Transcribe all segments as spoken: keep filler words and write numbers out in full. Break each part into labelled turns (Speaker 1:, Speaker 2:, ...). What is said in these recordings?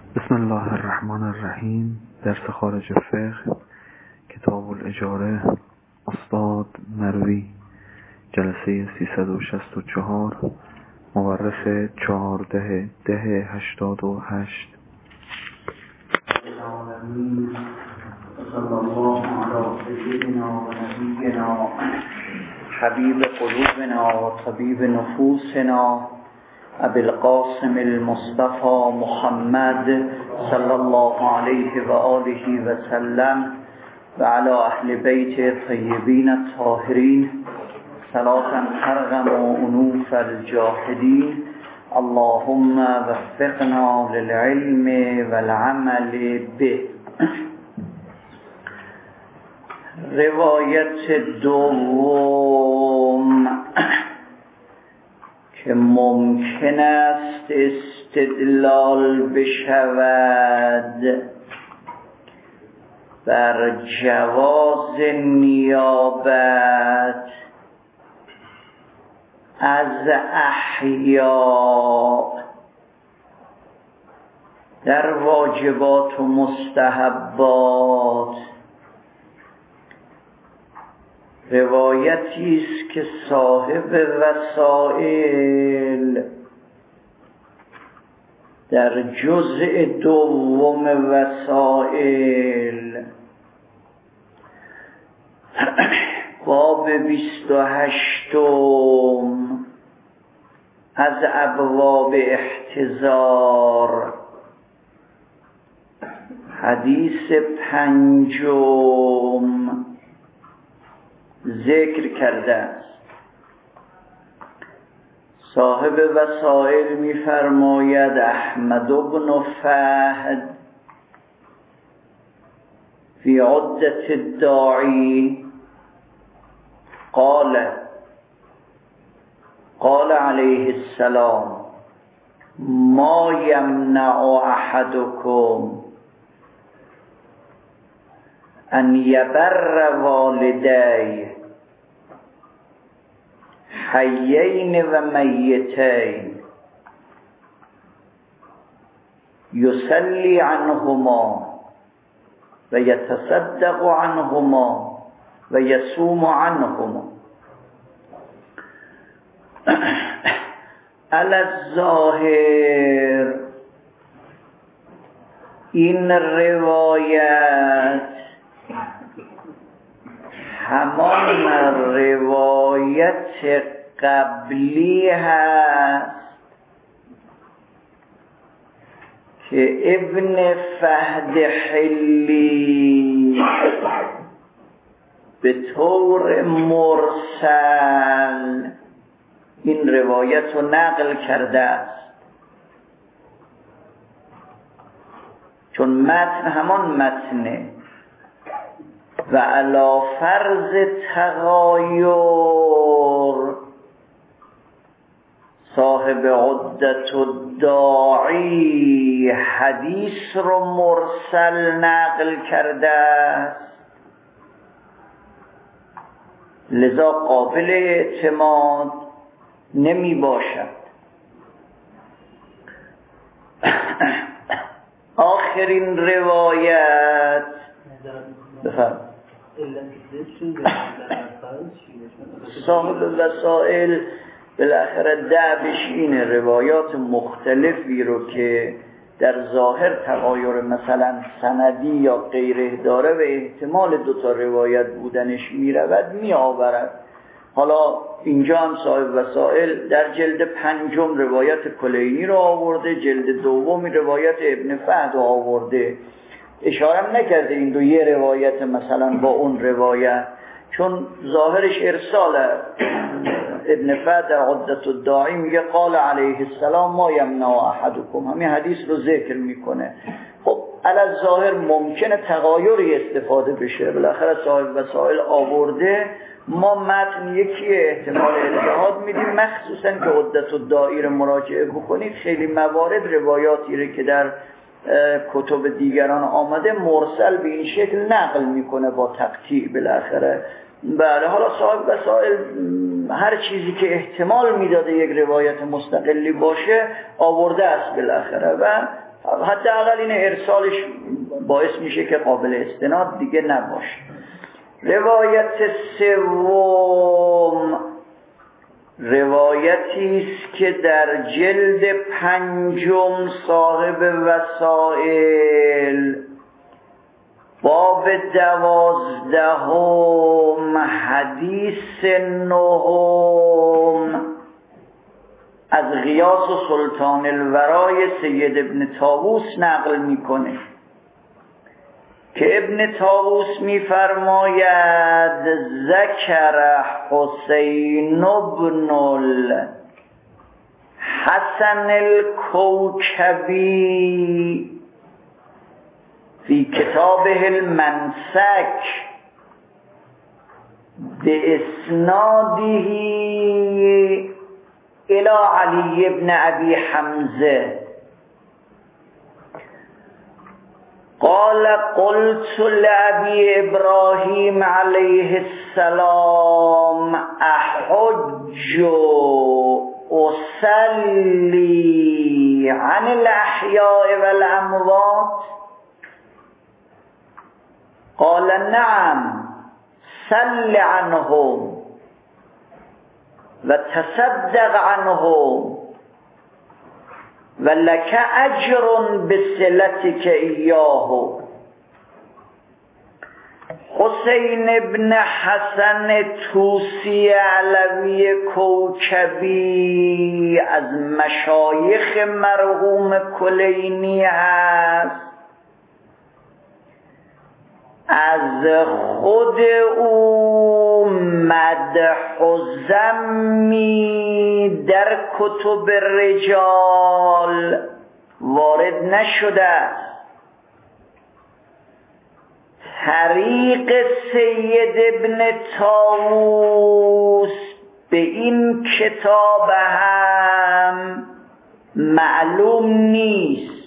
Speaker 1: بسم الله الرحمن الرحیم. درس خارج فقه، کتاب الاجاره، استاد مروی، جلسه سیصد و شصت و چهار، مورخ چهارده ده هشتاد و هشت. صلی الله علی سیدنا و نبینا حبیب قلوبنا و طبیب نفوسنا ابی القاسم المصطفى محمد صلی الله علیه و آله و سلم و علی اهل بیت طیبین الطاهرین صلاة ترغم انوف الجاهدین. اللهم وفقنا للعلم والعمل به. روایت دوم که ممکن است استدلال بشود بر جواز نیابت از احیا در واجبات و مستحبات، روایتی است که صاحب وسائل در جزء دوم وسائل باب بیست و هشتم از ابواب احتضار، حدیث پنجم ذکر کرده است. صاحب وسائل می فرماید احمد بن فهد فی عدة الداعی قال قال علیه السلام ما یمنع احدکم ان یبر والدیه حیین و میتین یصلی عنهما و یتصدق عنهما و یصوم عنهما. علی الظاهر این روایت همان روایت قبلی هست که ابن فهد حلی به طور مرسل این روایت رو نقل کرده است، چون متن همان متنه و علی فرض تغایر صاحب عدة الداعی حدیث رو مرسل نقل کرده است، لذا قابل اعتماد نمی باشد. آخرین روایت بفرد صاحب وسائل بالاخره دعوش اینه روایات مختلفی رو که در ظاهر تغایر مثلا سندی یا غیره داره و احتمال دوتا روایت بودنش میرود میآورد. حالا اینجا هم صاحب وسائل در جلد پنجم روایت کلینی رو آورده، جلد دوم روایت ابن فهد رو آورده. اشاره نکرده این دو یه روایت مثلا با اون روایت، چون ظاهرش ارساله. ابن فهد در عدة الداعی میگه قال علیه السلام ما یمنع احدکم، همین حدیث رو ذکر میکنه. خب علی ظاهر ممکنه تغایری استفاده بشه، بالاخره صاحب وسائل آورده، ما متن یکی احتمال اجتهاد میدیم، مخصوصا که عدة الداعی رو مراجعه بکنید خیلی موارد روایاتی رو که در کتب دیگران آمده مرسل به این شکل نقل میکنه با تقطیع بالاخره. بله، حالا صاحب وسائل هر چیزی که احتمال میداده یک روایت مستقلی باشه آورده است بالاخره و حداقل این ارسالش باعث میشه که قابل استناد دیگه نباشه. روایت سوم روایتی است که در جلد پنجم صاحب وسائل باب دوازدهم حدیث نهم از غیاث و سلطان الورای سید ابن طاووس نقل میکنه که ابن طاووس میفرماید ذکر حسین بن الحسن الکوکبی فی کتابه المنسک باسناده الى علی ابن ابی حمزه قال قلت لأبي إبراهيم عليه السلام أحج أصلي عن الأحياء والأموات قال نعم صل عنهم وتصدق عنهم ولک اجر بصلتک ایاه. حسین ابن حسن طوسی علوی کوکبی از مشایخ مرحوم کلینی است. از خود او مدح و ذمی در کتب رجال وارد نشده است. طریق سید ابن طاووس به این کتاب هم معلوم نیست.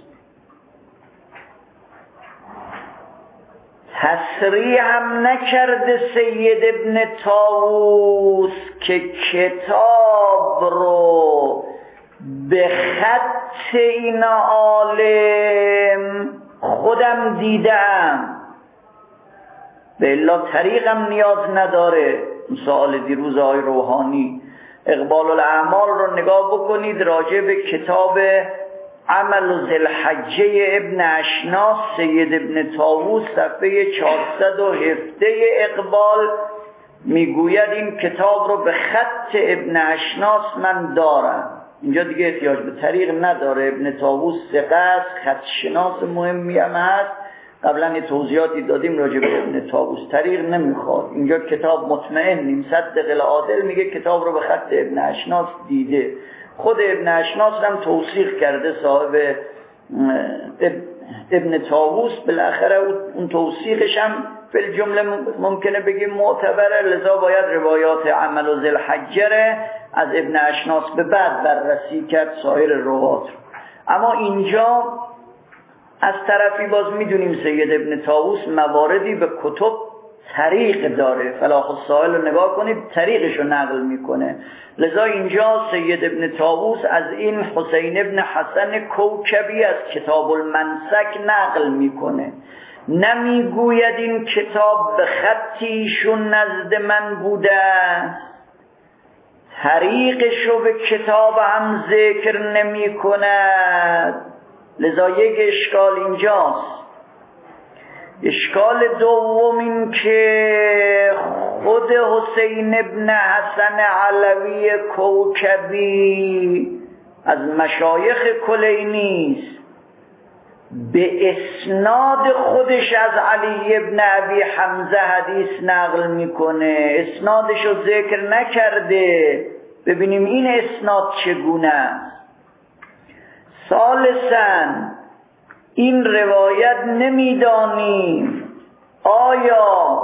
Speaker 1: تصریح هم نکرده سید ابن طاووس که کتاب رو به خط این عالم خودم دیدم، به الا طریقم نیاز نداره. سوال دیروز آقای روحانی اقبال الاعمال رو نگاه بکنید، راجع به کتاب عمل ذوالحجه ابن اشناس سید ابن طاووس صفحه چهارصد و هفده اقبال میگوید این کتاب رو به خط ابن اشناس من دارم. اینجا دیگه احتیاج به طریق نداره. ابن طاووس ثقه است، خط شناس مهمی هم هست. قبلا یه توضیحاتی دادیم راجع به ابن طاووس، طریق نمیخواد. اینجا کتاب مطمئنیم صدق العادل میگه کتاب رو به خط ابن اشناس دیده. خود ابن اشناس هم توثیق کرده صاحب ابن طاووس. بالاخره اون توثیقش هم فی جمله ممکنه بگیم معتبره، لذا باید روایات عمل و ذوالحجه از ابن اشناس به بعد بررسی کرد سایر روات. اما اینجا از طرفی باز میدونیم سید ابن طاووس مواردی به کتب طریق داره. فلاح السائل رو نگاه کنید، طریقش رو نقل میکنه. لذا اینجا سید ابن طاووس از این حسین ابن حسن کوکبی از کتاب المنسک نقل میکنه، نمیگوید این کتاب به خطیشون نزد من بوده، طریقش رو به کتاب هم ذکر نمی کند. لذا یک اشکال اینجاست. اشکال دوم این که خود حسین ابن حسن علوی کوکبی از مشایخ کلینی است، به اسناد خودش از علی ابن ابی حمزه حدیث نقل میکنه، اسنادش رو ذکر نکرده. ببینیم این اسناد چگونه است. ثالثاً این روایت نمیدانیم آیا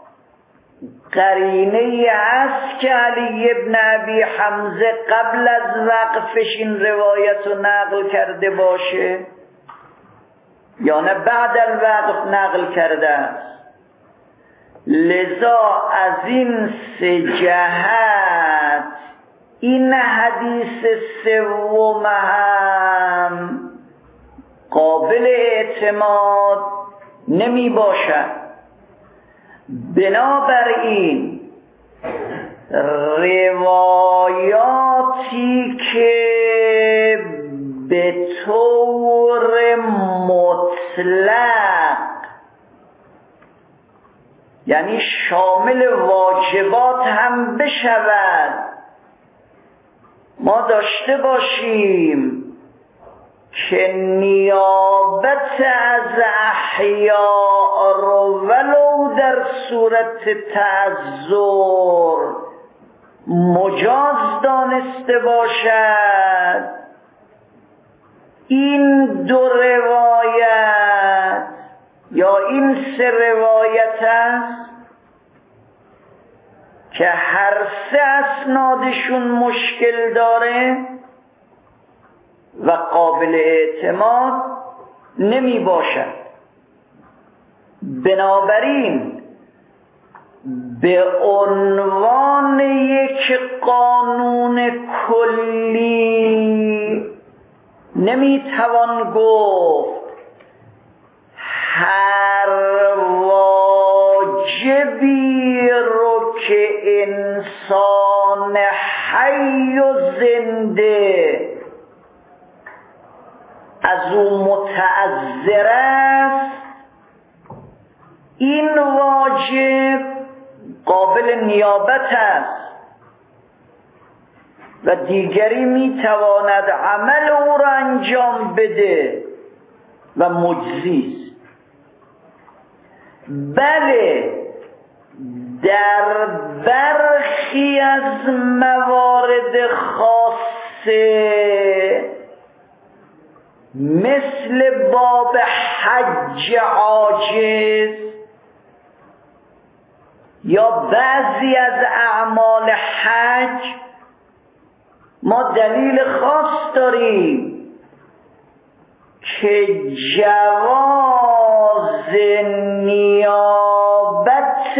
Speaker 1: قرینه‌ای هست که علی ابن ابی حمزه قبل از وقفش این روایت رو نقل کرده باشه یا نه بعد الوقف نقل کرده است. لذا از این سه جهت این حدیث سوم هم قابل اعتماد نمی باشد. بنابراین روایاتی که به طور مطلق یعنی شامل واجبات هم بشود ما داشته باشیم که نیابت از احیاء رو ولو در صورت تعذر مجاز دانسته باشد، این دو روایت یا این سه روایت است که هر سه اسنادشون مشکل داره و قابل اعتماد نمی باشد. بنابراین به عنوان یک قانون کلی نمی توان گفت هر واجبی رو که انسان حی و زنده از او متعذر است، این واجب قابل نیابت است و دیگری میتواند عمل او را انجام بده و مجزی است. بله در برخی از موارد خاصه مثل باب حج عاجز یا بعضی از اعمال حج ما دلیل خاص داریم که جواز نیابت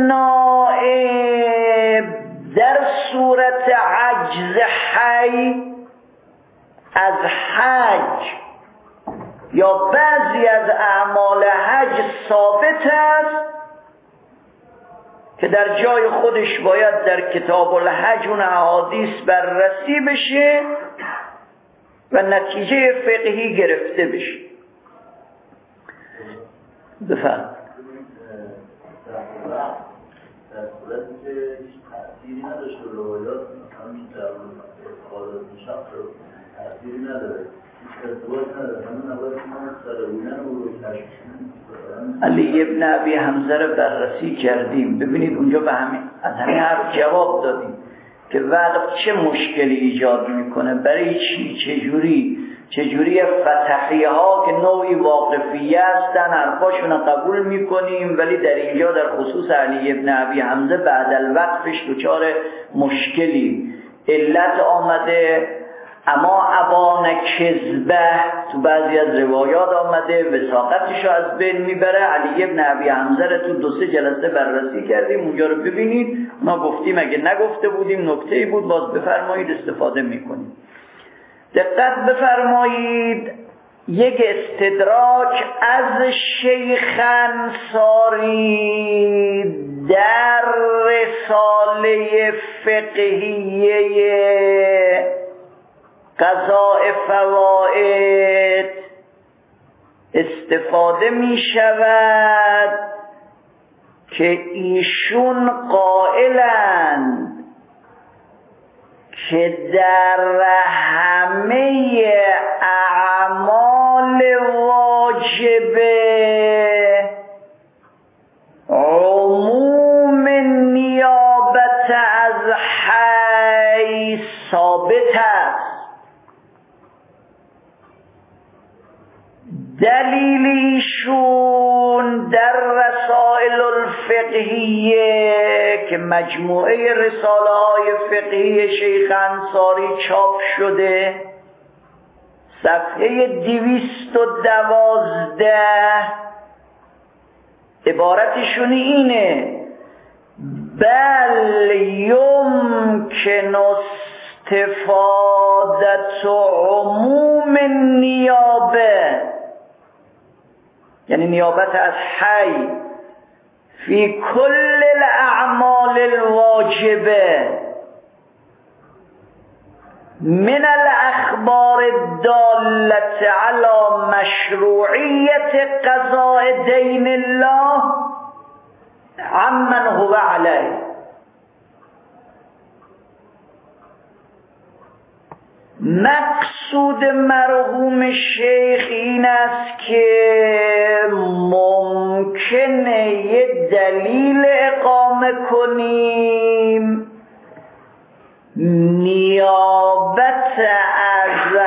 Speaker 1: نائب در صورت عجز حی از حج یا بعضی از اعمال حج ثابت است که در جای خودش باید در کتاب الحج اون احادیث بررسی بشه و نتیجه فقهی گرفته بشه. بفرمایید.
Speaker 2: در صورتی که هیچ تأثیری نداشته روایات مثلا در قاعدات شخص رو تأثیری نداره، ارتباط نداره، همون نباید که ما سرابونن رو رو تشکیل
Speaker 1: علی ابن ابی حمزه رو بررسی کردیم. ببینید اونجا به همین از همین حرف جواب دادیم که وقت چه مشکلی ایجاد میکنه، برای چی، چجوری چجوری فتحیه ها که نوعی واقفیه هستن حرفاشون رو قبول میکنیم، ولی در اینجا در خصوص علی ابن ابی حمزه بعد الوقفش دچار مشکلی علت آمده. اما ابان کذبه تو بعضی از روایات آمده وثاقتش رو از بین میبره. علی ابن ابی حمزه رو تو دو سه جلسه بررسی کردیم، اونجا رو ببینید. ما گفتیم اگه نگفته بودیم نکته‌ای بود باز بفرمایید استفاده میکنیم. دقت بفرمایید یک استدراک از شیخ انصاری در رساله فقهیه قضاء فوائد استفاده می شود که ایشون قائلند که در همه اعمال واجبه عموم نیابت از حی ثابت است. دلیل ایشون در رسائل الفقهیه که مجموعه رساله های فقهی شیخ انصاری چاپ شده صفحه دویست و دوازده عبارتشون اینه: بل یمکن استفادت عموم نیابه یعنی نیابت از حی فی کل الاعمال الواجبه من الاخبار الدالة على مشروعیت قضاء دین الله عمن هو علیه. مقصود مرحوم شیخ این است که ممکنه یه دلیل اقامه کنیم نیابت از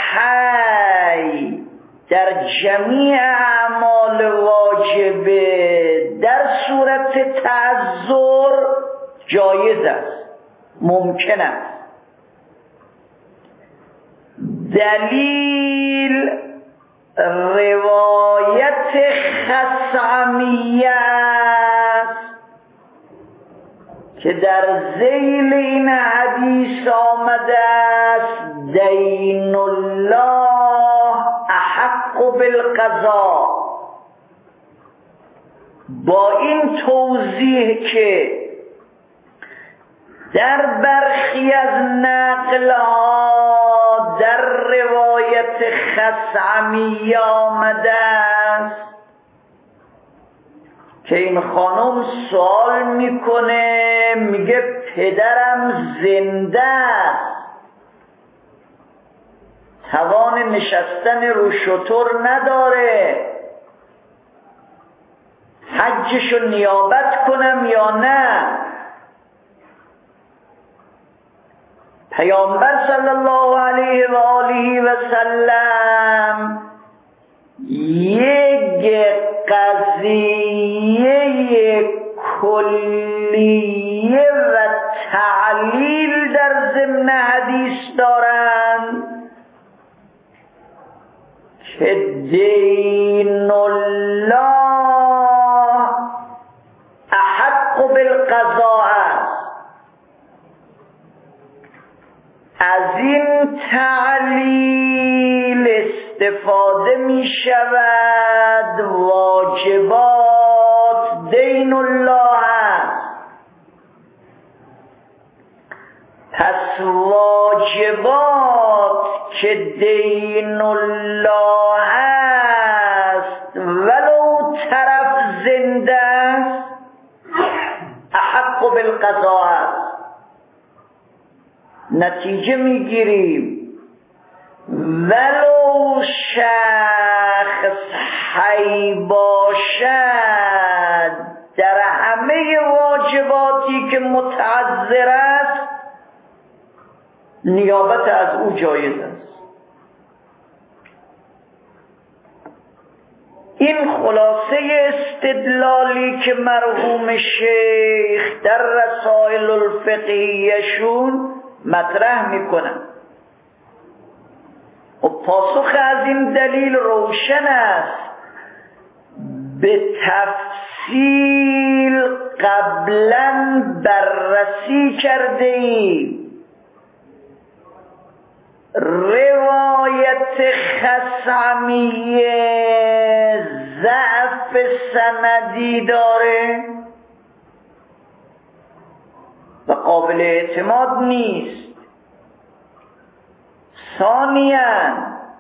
Speaker 1: حی در جمیع اعمال واجبه در صورت تعذر جایز است، ممکن است. دلیل روایت خثعمیه است که در ذیل این حدیث آمده است دین الله احق بالقضاء، با این توضیح که در برخی از نقل‌ها در روایت خثعمیه آمده است که این خانم سوال میکنه، میگه پدرم زنده است، توان نشستن رو شتر نداره، حجشو نیابت کنم یا نه؟ پیامبر صلی الله علیه و آله و سلم یک قضیه کلیه و تعلیل در ضمن حدیث دارند که دین الله احق بالقضاء است. از این تعلیل استفاده می شود واجبات دین الله است. پس واجبات که دین الله است ولو طرف زنده است احق بالقضاء است. نتیجه میگیریم ولو شخص حی باشد در همه واجباتی که متعذر است نیابت از او جایز است. این خلاصه استدلالی که مرحوم شیخ در رسائل الفقهیشون مطرح میکنن و پاسخ از این دلیل روشن است. به تفصیل قبلا بررسی کرده ایم. روایت خثعمیه ضعف سندی داره و قابل اعتماد نیست. ثانیاً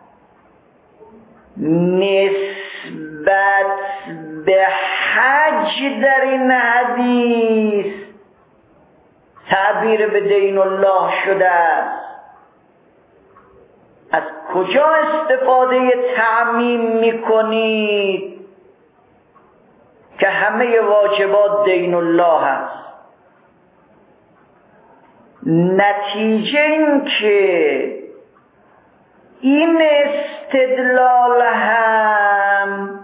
Speaker 1: نسبت به حج در این حدیث تعبیر به دین الله شده است. از کجا استفاده تعمیم میکنید که همه واجبات دین الله است؟ نتیجه این که این استدلال هم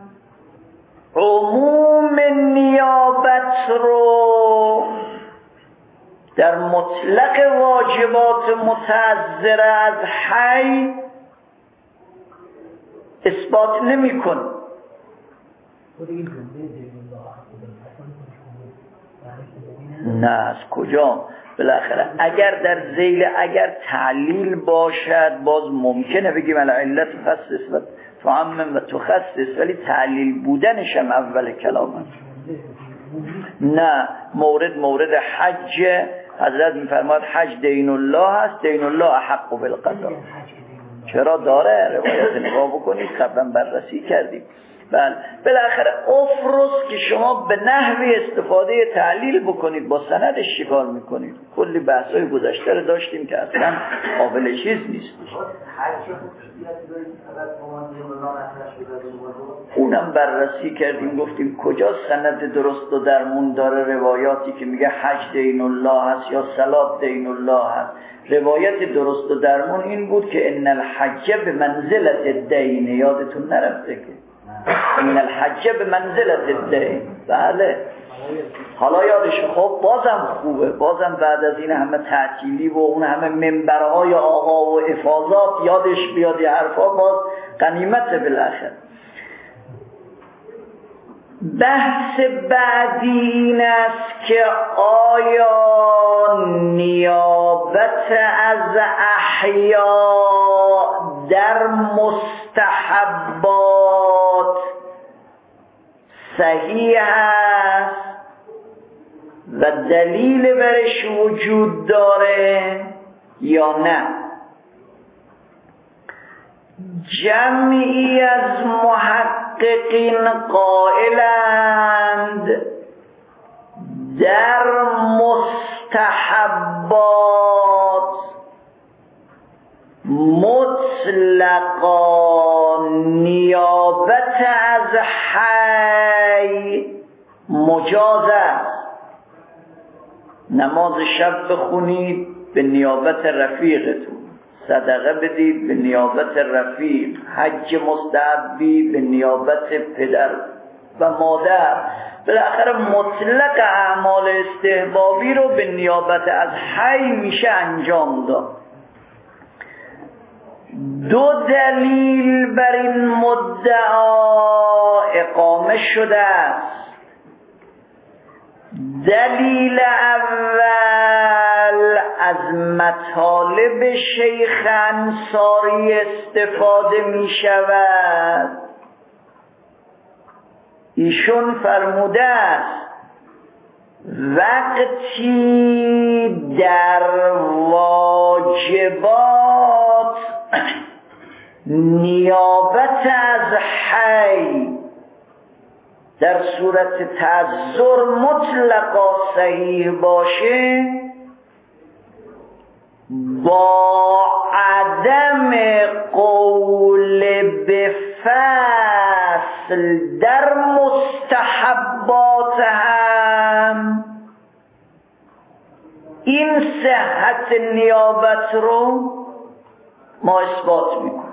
Speaker 1: عموم نیابت رو در مطلق واجبات متعذر از حی اثبات نمی کن. نه از کجا؟ بالاخره اگر در ذیل اگر تعلیل باشد باز ممکنه بگیم علت خاص تعمم و تخصص، ولی تعلیل بودنش هم اول کلام هست. نه، مورد مورد حج حضرت میفرماد حج دین الله هست، دین الله احق بالقضا. چرا داره؟ روایت نگاه بکنید، قبلا بررسی کردیم. بله، بالاخره افرس که شما به نحوی استفاده تعلیل بکنید با سندش چیکار میکنید؟ کلی بحثای گذشته رو داشتیم که اصلا قابل چیز نیست. اونم بررسی کردیم، گفتیم کجا سند درست و درمون داره روایاتی که میگه حج دین الله هست یا صلات دین الله هست. روایت درست و درمون این بود که ان الحج به منزلت الدین. یادتون نرفته که ان الحج به منزلت الدین. بله، حالا یادش خب بازم خوبه، بازم بعد از این همه تعطیلی و اون همه منبرهای آقا و افاضات یادش بیاد یه حرفا، باز غنیمت بالاخره. بحث بعدی این است که آیا نیابت از احیا در مستحبات صحیح است و دلیل برش وجود داره یا نه؟ جمعی از محققین قائلند در مستحبات مطلقا نیابت از حی مجاز است. نماز شب بخونید به نیابت رفیقتون، صدقه بدید به نیابت رفیق، حج مستحبی به نیابت پدر و مادر. بالاخره مطلق اعمال استحبابی رو به نیابت از حی میشه انجام داد. دو دلیل بر این مدعا اقامه شده است. دلیل اول از مطالب شیخ انصاری استفاده می شود. ایشون فرموده است وقتی در واجبات نیابت از حی در صورت تعذر مطلقا صحیح باشه، با عدم قول به فصل در مستحبات هم این صحت نیابت رو ما اثبات میکنیم.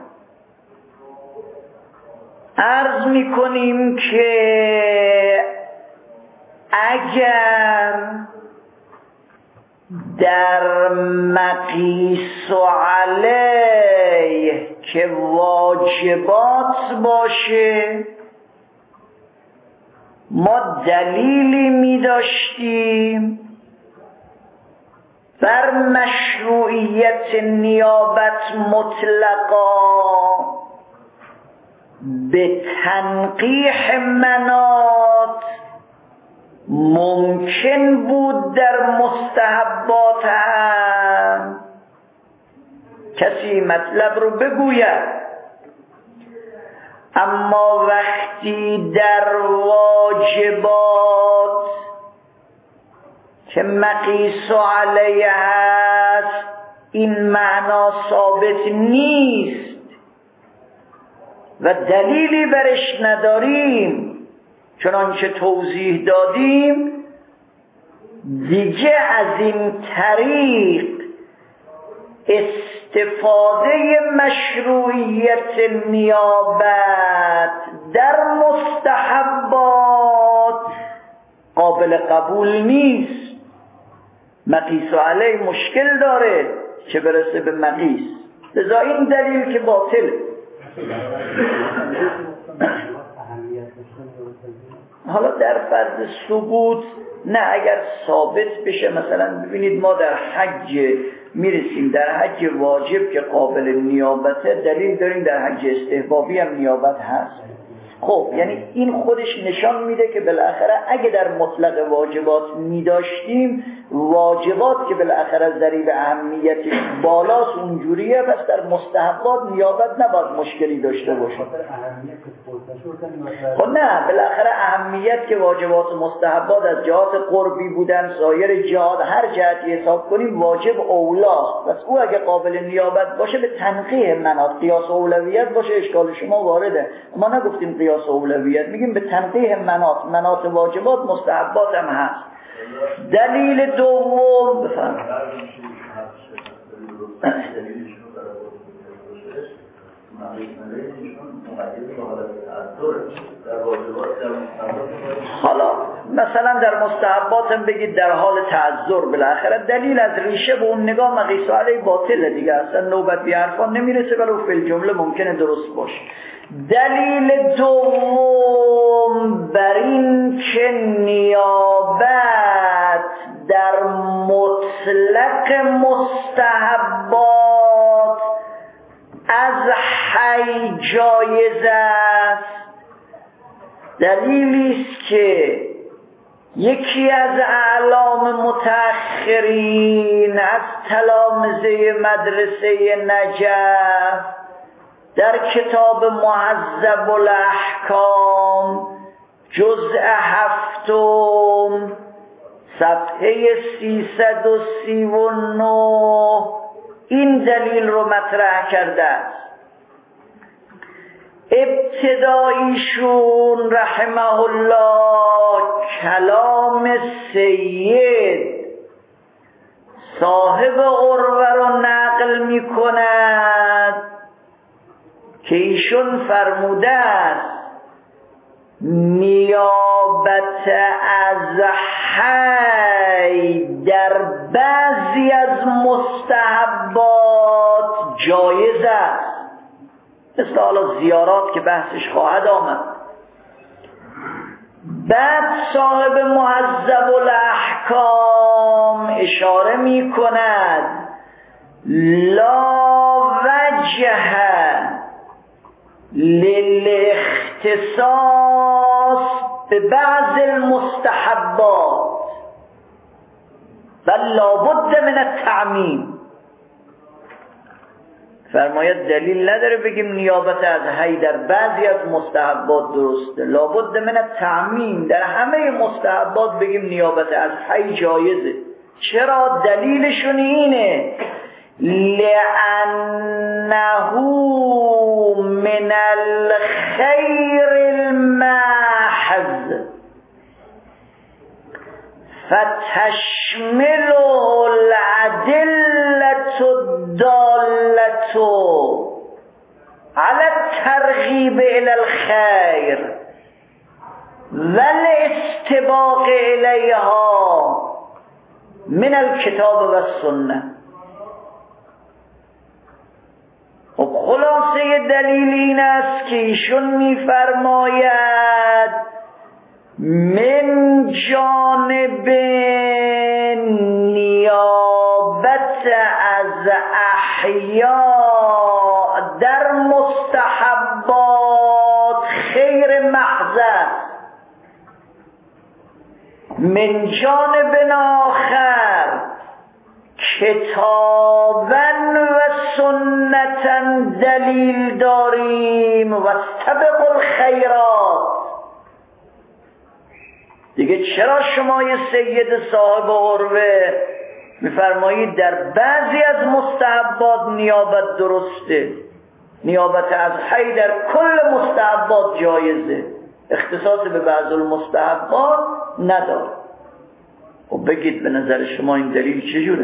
Speaker 1: عرض میکنیم که اگر در مقیس علیه که واجبات باشه ما دلیلی می‌داشتیم بر مشروعیت نیابت مطلقا به تنقیح منات ممکن بود در مستحبات هم کسی مطلب رو بگوید، اما وقتی در واجبات که مقیس علیه هست این معنا ثابت نیست و دلیلی برش نداریم، چنانچه توضیح دادیم، دیگه از این طریق استفاده مشروعیت نیابت در مستحبات قابل قبول نیست. مقیس علیه مشکل داره چه برسه به مقیس، لذا این دلیل که باطله. حالا در فرض ثبوت نه، اگر ثابت بشه، مثلا ببینید ما در حج میرسیم در حج واجب که قابل نیابته، دلیل داریم در حج استحبابی هم نیابت هست. خب یعنی این خودش نشان میده که بالاخره اگه در مطلق واجبات میداشتیم، واجبات که بالاخره از ذریب اهمیتش بالاست اونجوریه، پس در مستحبات نیابت نباید مشکلی داشته باشه. خب نه، بالاخره اهمیت که واجبات مستحبات از جهات قربی بودن، سایر جهات هر جهتی حساب کنیم واجب اولاست، پس او اگه قابل نیابت باشه به تنقیح مناط، قیاس اولویت باشه اشکال شما وارده. ما نگفتیم قیاس اولویت، میگیم به تنقیح مناط، مناط واجبات مستحبات هم هست. دلیل دوم بفرمایید. حالا مثلا در مستحبات هم بگید در حال تعذر، بالاخره دلیل از ریشه به اون نگاه مقیس علیه باطله دیگه، اصلا نوبت به حرفان نمیرسه، ولی فی الجمله ممکنه درست باشه. دلیل دوم بر این که نیابت در مطلق مستحبات از حی جایز است، دلیلی است که یکی از اعلام متأخرین از تلامذه مدرسه نجف در کتاب مهذب الاحکام جزء هفتم صفحه سیصد و سی و نه این دلیل رو مطرح کرده است. ابتداییشون رحمه الله کلام سید صاحب عروه رو نقل می کند که ایشون فرموده است نیابت از حی در بعضی از مستحبات جایز است، مثل حالا زیارات که بحثش خواهد آمد. بعد صاحب مهذب الاحکام اشاره می کند لا وجه للاختصاص به بعض المستحبات بل لابد من التعمیم. فرماید دلیل نداره بگیم نیابت از حی در بعضی از مستحبات درسته، لابد من التعمیم، در همه مستحبات بگیم نیابت از حی جایزه. چرا؟ دلیلشون اینه لأنه من الخیر المحض فتشمله العدلة الدالة على الترغيب إلى الخير والاستباق إليها من الكتاب والسنة. و خلاصه دلیل این است که ایشون می‌فرماید من جانب نیابت از احیاء در مستحبات خیر محض، من جانب آخر کتابا و سنتا دلیل داریم و استبقوا الخیرات. دیگه چرا شما یه سید صاحب عروه میفرمایید در بعضی از مستحبات نیابت درسته، نیابت از حی در کل مستحبات جایزه، اختصاص به بعض المستحبات نداره؟ و بگید به نظر شما این دلیل چجوره؟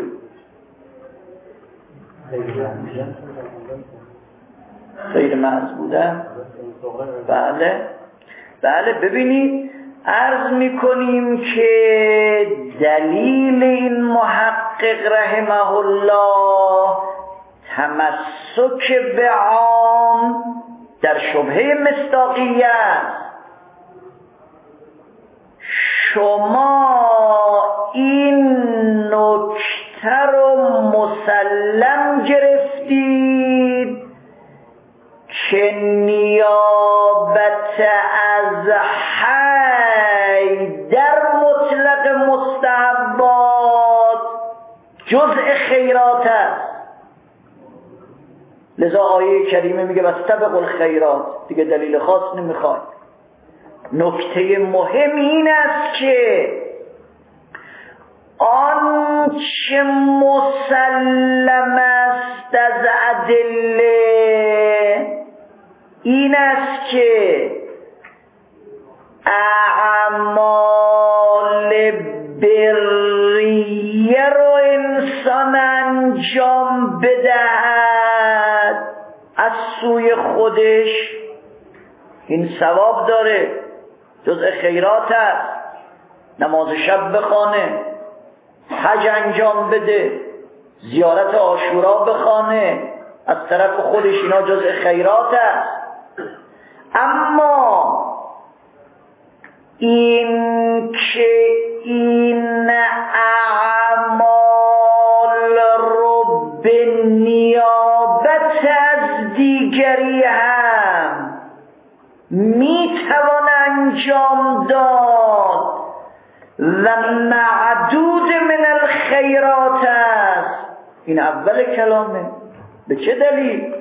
Speaker 1: خیر محض بودن؟ بله بله. ببینید عرض میکنیم که دلیل این محقق رحمه الله تمسک به عام در شبهه مصداقیت. شما این نکته رو مسلم گرفتید که نیابت از حی در مطلق مستحبات جزء خیرات است. لذا آیه کریمه میگه واستبقوا الخیرات، دیگه دلیل خاص نمیخواد. نکته مهم این است که آنچه مسلم است از ادله این است که اعمال بریه رو انسان انجام بدهد از سوی خودش این ثواب داره، جزء خیرات است. نماز شب بخوانه، حج انجام بده، زیارت عاشورا بخوانه، از طرف خودش اینا جزء خیرات است. اما این که این اعمال رو به نیابت از دیگری هم میتوان انجام داد و معدود من الخیرات است، این اول کلامه. به چه دلیل؟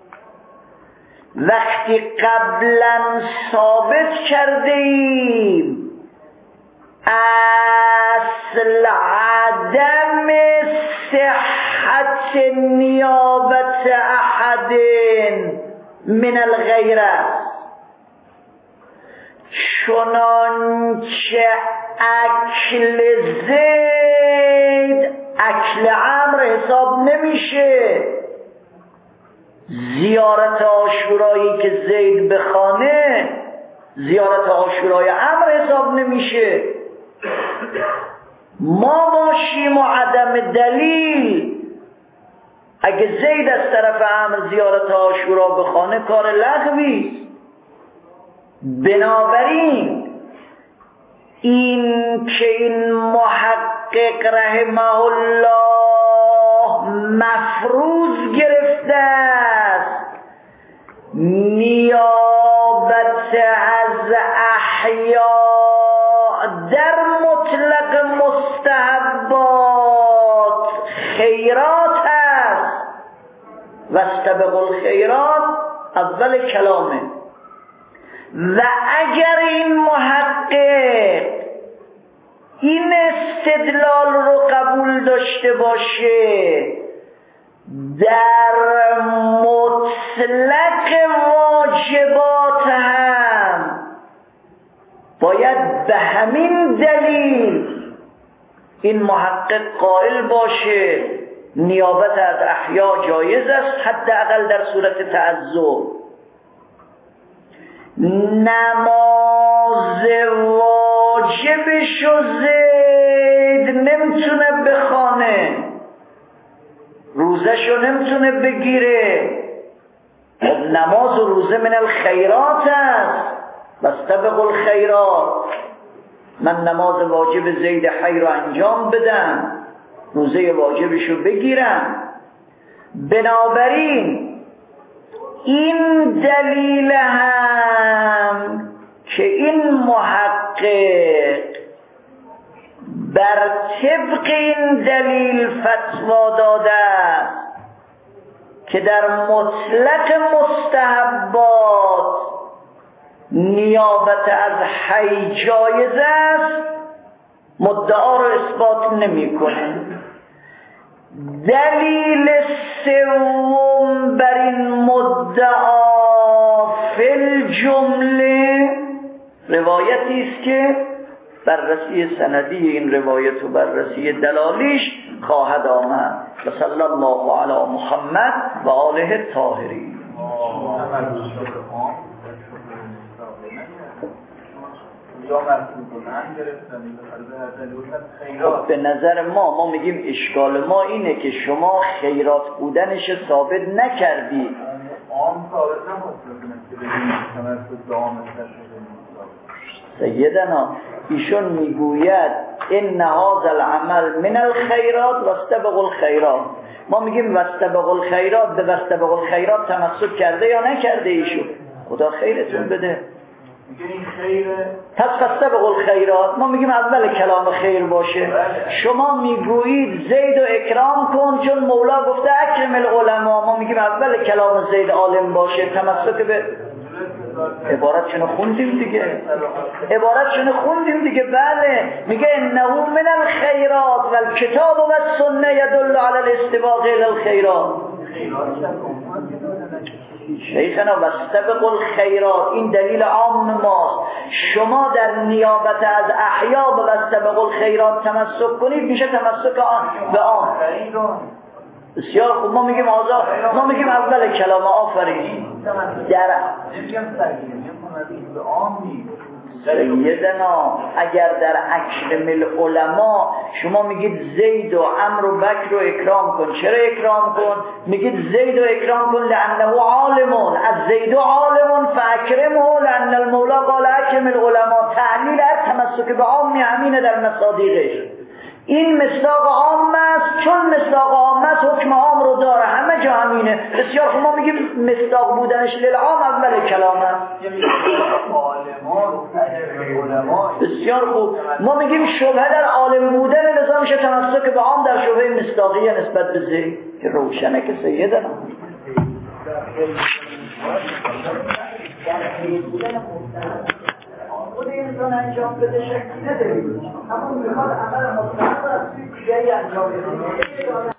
Speaker 1: وقتی قبلا ثابت کرده ایم اصل عدم صحت نیابت احد من الغیره، چنانچه اکل زید اکل عمرو حساب نمیشه، زیارت عاشورایی که زید بخانه زیارت عاشورای عمرو حساب نمیشه. ما باشیم و عدم دلیل، اگه زید از طرف عمرو زیارت عاشورا بخانه کار لغوی. بنابراین این که این محقق رحمه الله مفروض گرفته است نیابت از احیاء در مطلق مستحبات خیرات است، واستبقوا الخیرات اول کلامه. و اگر این محقق این استدلال رو قبول داشته باشه در مطلق واجبات هم باید به همین دلیل این محقق قائل باشه نیابت از احیا جایز است، حداقل در صورت تعذر. نماز واجبش و زید نمیتونه بخونه، روزشو نمیتونه بگیره، خب نماز و روزه من الخیرات است، واستبقوا الخیرات. من نماز واجب زید حی رو انجام بدم، روزه واجبشو بگیرم. بنابراین این دلیل هم که این محقق بر طبق این دلیل فتوا داده است که در مطلق مستحبات نیابت از حی جایز است، مدعا رو اثبات نمی کنه. دلیل سوم بر این مدعا فی الجمله روایتی است که بررسی سندی این روایت و بررسی دلالیش خواهد آمد. و صلی الله علی محمد و آله الطاهرین. به نظر ما ما میگیم اشکال ما اینه که شما خیرات بودنش ثابت نکردی. سیدنا ایشون میگوید ان هذا العمل من الخیرات واستبقوا الخیرات، ما میگیم واستبقوا الخیرات، به واستبقوا الخیرات تمسک کرده یا نکرده ایشون؟ خدا خیرتون بده.
Speaker 2: میگه این خیره.
Speaker 1: پس واستبقوا الخیرات ما میگیم اول کلام خیر باشه. شما میگویید زید و اکرام کن چون مولا گفته اکرم العلماء، ما میگیم اول کلام زید عالم باشه، تمسک به عبارت شنو خوندیم دیگه، عبارت شنو خوندیم دیگه. بله میگه انه من الخیرات و الکتاب و السنه یدل علی الاستباق الی الخیرات. شیخنا واستبقوا الخیرات این دلیل عام ماست. شما در نیابت از احیا به واستبقوا الخیرات تمسک کنید میشه تمسک به عام. بسیار خوب. ما میگیم آزاد، ما میگیم اول کلام آفرین در سیدنا اگر در اکرم العلماء شما میگید زید و عمرو و بکر رو اکرام کن، چرا اکرام کن؟ میگید زید و اکرام کن لانه عالمون، از زید و عالمون فاکرمه لان المولا قال اکرم العلماء. تعلیل از تمسک به عام همینه در مصادیقش. این مصداق عام است، چون مصداق عام است حکم عام رو داره، همه جا همینه. بسیار خوب. ما میگیم مصداق بودنش للعام اول کلام است. بسیار خوب. ما میگیم شبهه در عالم بودن لذا میشه تمسک به عام در شبهه مصداقیه نسبت به زید که روشنه که سیدنا خود انسان انجام بده شکلی نداریم، اما میخواد عمل مستقیم از توی دیگری انجام بده.